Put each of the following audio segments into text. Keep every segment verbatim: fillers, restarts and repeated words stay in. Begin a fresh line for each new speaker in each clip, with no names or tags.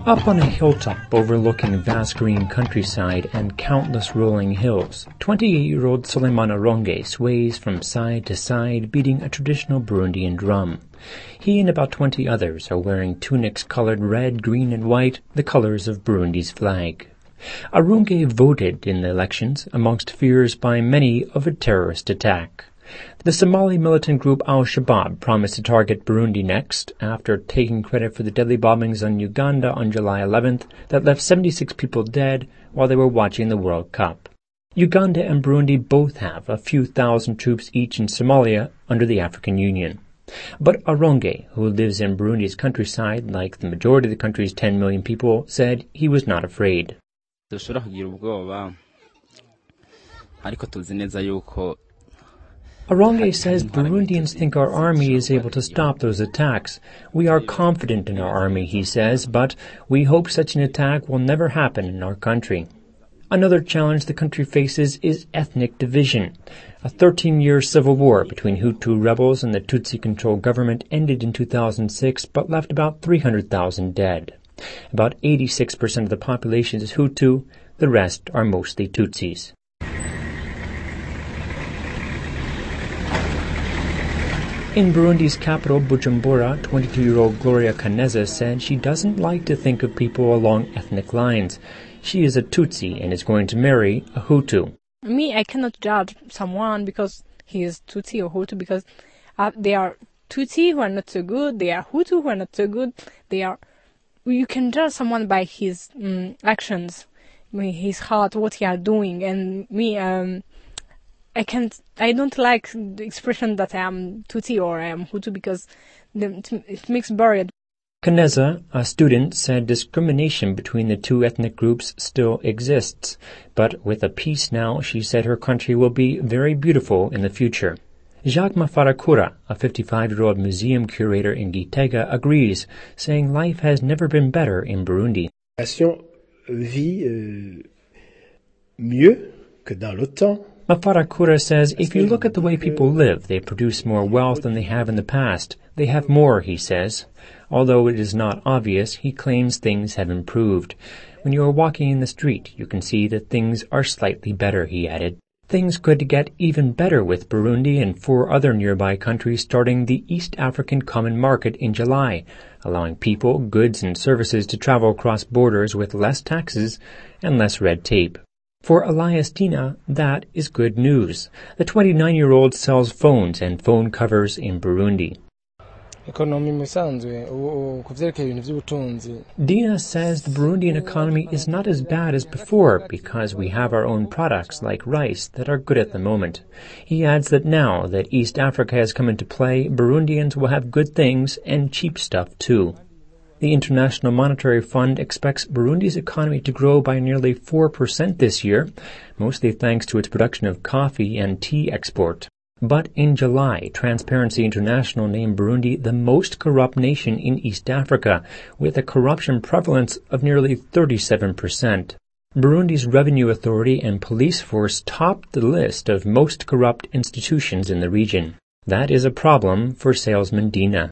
Up on a hilltop overlooking vast green countryside and countless rolling hills, twenty-eight-year-old Suleiman Aronge sways from side to side beating a traditional Burundian drum. He and about twenty others are wearing tunics colored red, green, and white, the colors of Burundi's flag. Aronge voted in the elections amongst fears by many of a terrorist attack. The Somali militant group Al-Shabaab promised to target Burundi next after taking credit for the deadly bombings on Uganda on July eleventh that left seventy-six people dead while they were watching the World Cup. Uganda and Burundi both have a few thousand troops each in Somalia under the African Union. But Aronge, who lives in Burundi's countryside like the majority of the country's ten million people, said he was not afraid. Aronge says Burundians think our army is able to stop those attacks. We are confident in our army, he says, but we hope such an attack will never happen in our country. Another challenge the country faces is ethnic division. A thirteen-year civil war between Hutu rebels and the Tutsi-controlled government ended in two thousand six but left about three hundred thousand dead. About eighty-six percent of the population is Hutu, the rest are mostly Tutsis. In Burundi's capital, Bujumbura, twenty-two-year-old Gloria Kaneza said she doesn't like to think of people along ethnic lines. She is a Tutsi and is going to marry a Hutu.
Me, I cannot judge someone because he is Tutsi or Hutu because uh, they are Tutsi who are not so good, they are Hutu who are not so good. They are. You can judge someone by his um, actions, his heart, what he are doing, and me. Um, I can't, I don't like the expression that I am Tutsi or I am Hutu because it makes buried.
Kaneza, a student, said discrimination between the two ethnic groups still exists, but with a peace now, she said her country will be very beautiful in the future. Jacques Mafarakura, a fifty-five-year-old museum curator in Gitega, agrees, saying life has never been better in Burundi.
La nation vit euh, mieux que dans l'autre temps.
Mafarakura says, if you look at the way people live, they produce more wealth than they have in the past. They have more, he says. Although it is not obvious, he claims things have improved. When you are walking in the street, you can see that things are slightly better, he added. Things could get even better with Burundi and four other nearby countries starting the East African Common Market in July, allowing people, goods, and services to travel across borders with less taxes and less red tape. For Elias Dina, that is good news. The twenty-nine-year-old sells phones and phone covers in Burundi. Dina says the Burundian economy is not as bad as before because we have our own products like rice that are good at the moment. He adds that now that East Africa has come into play, Burundians will have good things and cheap stuff too. The International Monetary Fund expects Burundi's economy to grow by nearly four percent this year, mostly thanks to its production of coffee and tea export. But in July, Transparency International named Burundi the most corrupt nation in East Africa, with a corruption prevalence of nearly thirty-seven percent. Burundi's Revenue Authority and police force topped the list of most corrupt institutions in the region. That is a problem for salesman Dina.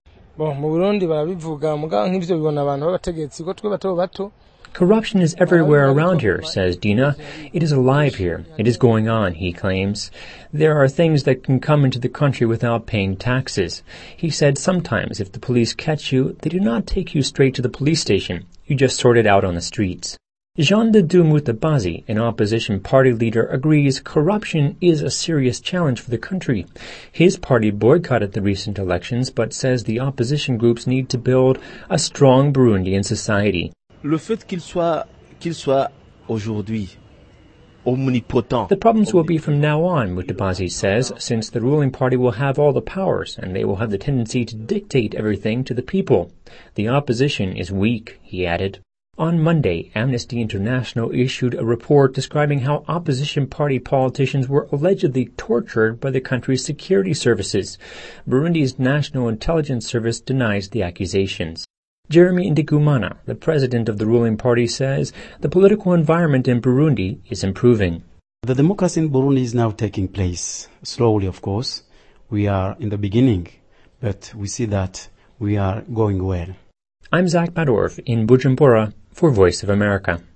Corruption is everywhere around here, says Dina. It is alive here. It is going on, he claims. There are things that can come into the country without paying taxes. He said sometimes if the police catch you, they do not take you straight to the police station. You just sort it out on the streets. Jean de Dieu Mutabazi, an opposition party leader, agrees corruption is a serious challenge for the country. His party boycotted the recent elections, but says the opposition groups need to build a strong Burundian society.
Le fait qu'il soit, qu'il soit aujourd'hui omnipotent.
The problems will be from now on, Mutabazi says, since the ruling party will have all the powers and they will have the tendency to dictate everything to the people. The opposition is weak, he added. On Monday, Amnesty International issued a report describing how opposition party politicians were allegedly tortured by the country's security services. Burundi's National Intelligence Service denies the accusations. Jeremy Ndikumana, the president of the ruling party, says the political environment in Burundi is improving.
The democracy in Burundi is now taking place, slowly of course. We are in the beginning, but we see that we are going well.
I'm Zach Badorf in Bujumbura, for Voice of America.